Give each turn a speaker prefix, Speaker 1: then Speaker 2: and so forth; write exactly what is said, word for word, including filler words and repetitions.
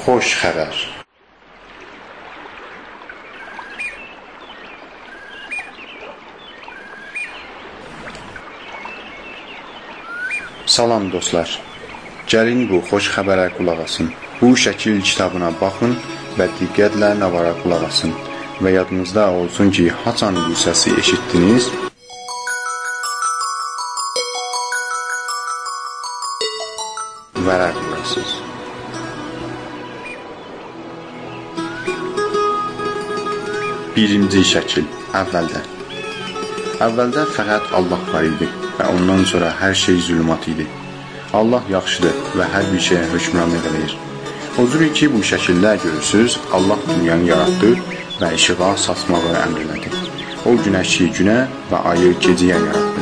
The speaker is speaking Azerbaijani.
Speaker 1: Xoş xəbər. Salam dostlar. Gəlin bu xoş xəbərə qulaq asın. Bu şəkil kitabına baxın və diqqətlə nə vara qulaq asın. Və yadınızda olsun ki, haçan bu səsi eşitdiniz, vərəq vurasınız. Birinci şəkil, əvvəldə. Əvvəldə fəqət Allah var idi və ondan sonra hər şey zülmat idi. Allah yaxşıdır və hər bir şeyə hökmranlıq edir. O cür ki, bu şəkildə görürsünüz, Allah dünyanı yaratdı və işığa saçmağı əmr elədi. O günəşi günə və ayı gecəyə yaratdı.